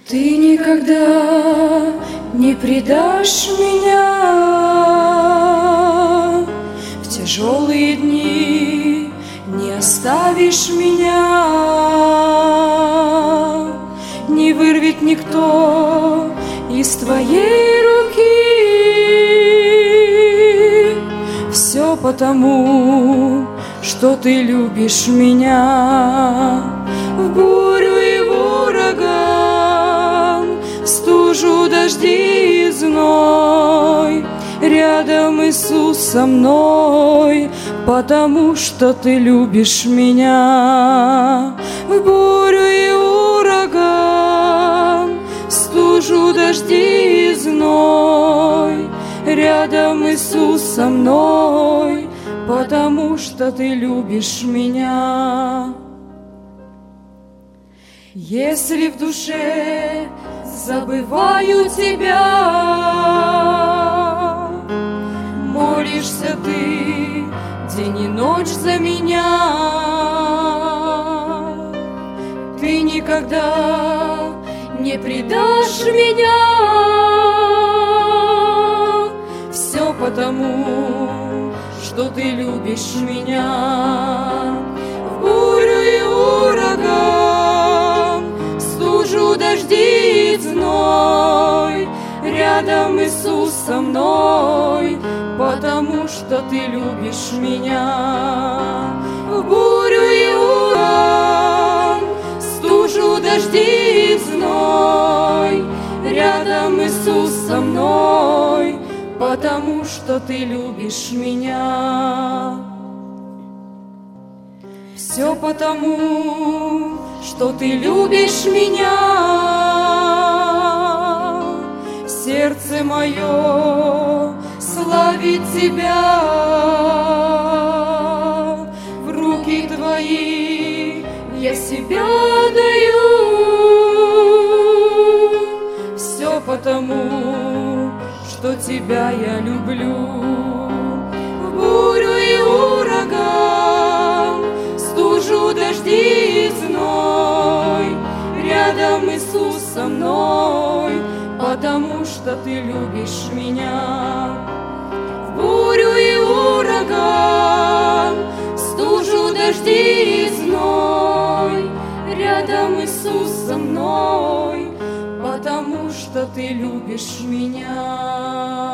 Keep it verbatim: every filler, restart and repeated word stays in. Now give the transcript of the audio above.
Ты никогда не предашь меня, в тяжелые дни не оставишь меня, не вырвет никто из твоей руки. Все потому, что ты любишь меня. В бурю и в ураган, в стужу, дожди и зной, рядом Иисус со мной, потому что ты любишь меня. В бурю и ураган, в стужу, дожди и зной, рядом Иисус со мной, потому что ты любишь меня. Если в душе забываю тебя, молишься ты день и ночь за меня, ты никогда не предашь меня. Все потому, что ты любишь меня. В бурю и ураган, в стужу, дожди и зной, рядом Иисус со мной, потому что ты любишь меня. В бурю и ураган, в стужу, дожди и зной, рядом Иисус со мной, потому что ты любишь меня. Все потому, что ты любишь меня. Сердце мое славит тебя. В руки твои я себя даю. Все потому, что тебя я люблю. В бурю и ураган, стужу, дожди и зной, рядом Иисус со мной, потому что ты любишь меня. В бурю и ураган, стужу, дожди и зной, рядом Иисус со мной, потому что ты любишь меня.